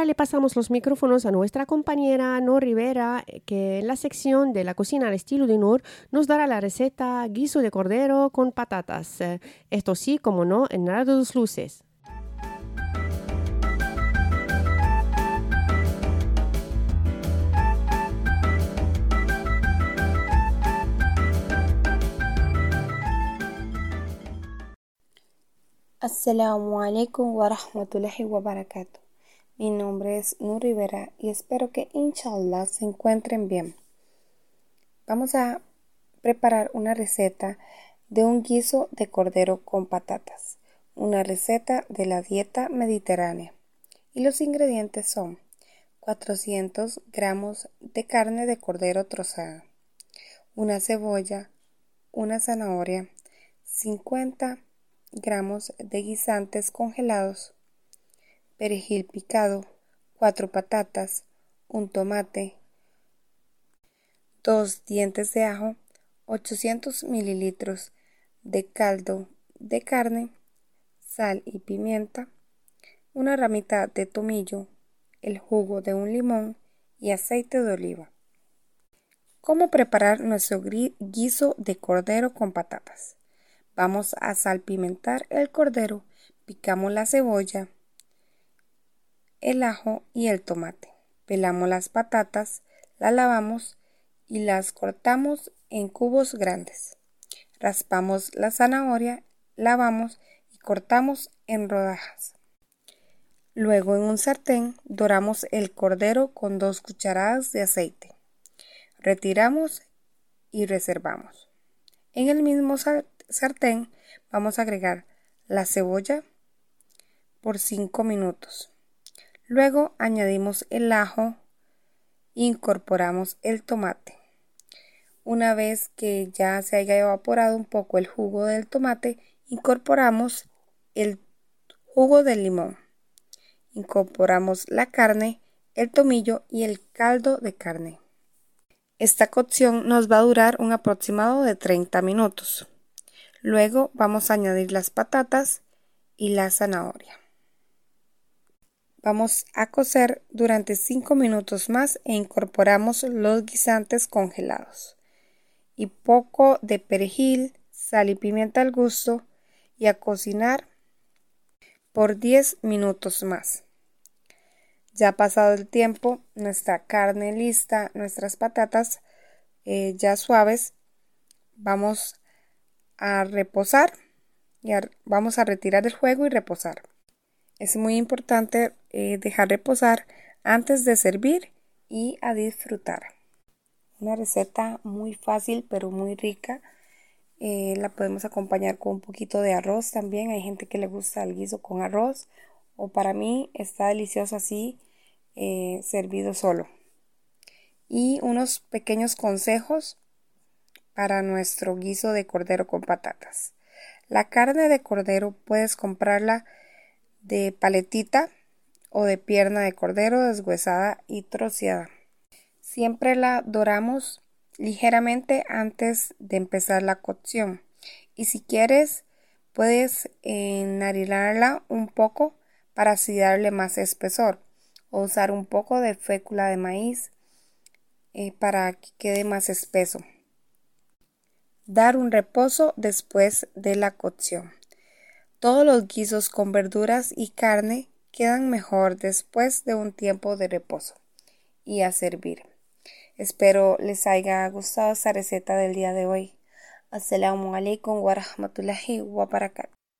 ahora le pasamos los micrófonos a nuestra compañera Nor Rivera, que en la sección de la cocina al estilo de Nor nos dará la receta guiso de cordero con patatas. Esto sí, como no, en nada de dos luces. Assalamu alaikum wa rahmatullahi wa barakatuh. Mi nombre es Nur Rivera y espero que inshallah se encuentren bien. Vamos a preparar una receta de un guiso de cordero con patatas, una receta de la dieta mediterránea. Y los ingredientes son 400 gramos de carne de cordero trozada, una cebolla, una zanahoria, 50 gramos de guisantes congelados, perejil picado, 4 patatas, un tomate, 2 dientes de ajo, 800 mililitros de caldo de carne, sal y pimienta, una ramita de tomillo, el jugo de un limón y aceite de oliva. ¿Cómo preparar nuestro guiso de cordero con patatas? Vamos a salpimentar el cordero, picamos la cebolla, el ajo y el tomate. Pelamos las patatas, las lavamos y las cortamos en cubos grandes. Raspamos la zanahoria, lavamos y cortamos en rodajas. Luego en un sartén doramos el cordero con 2 cucharadas de aceite. Retiramos y reservamos. En el mismo sartén vamos a agregar la cebolla por 5 minutos. Luego añadimos el ajo e incorporamos el tomate. Una vez que ya se haya evaporado un poco el jugo del tomate, incorporamos el jugo del limón. Incorporamos la carne, el tomillo y el caldo de carne. Esta cocción nos va a durar un aproximado de 30 minutos. Luego vamos a añadir las patatas y la zanahoria. Vamos a cocer durante 5 minutos más e incorporamos los guisantes congelados y poco de perejil, sal y pimienta al gusto y a cocinar por 10 minutos más. Ya pasado el tiempo, nuestra carne lista, nuestras patatas ya suaves, vamos a reposar y vamos a retirar el jugo y reposar. Es muy importante dejar reposar antes de servir y a disfrutar. Una receta muy fácil pero muy rica. La podemos acompañar con un poquito de arroz también. Hay gente que le gusta el guiso con arroz, o para mí está delicioso así, servido solo. Y unos pequeños consejos para nuestro guiso de cordero con patatas. La carne de cordero puedes comprarla de paletita o de pierna de cordero deshuesada y troceada. Siempre la doramos ligeramente antes de empezar la cocción, y si quieres puedes enharinarla un poco para así darle más espesor, o usar un poco de fécula de maíz para que quede más espeso. Dar un reposo después de la cocción. Todos los guisos con verduras y carne quedan mejor después de un tiempo de reposo. Y a servir. Espero les haya gustado esta receta del día de hoy. Assalamu alaikum wa rahmatullahi wa barakatuh.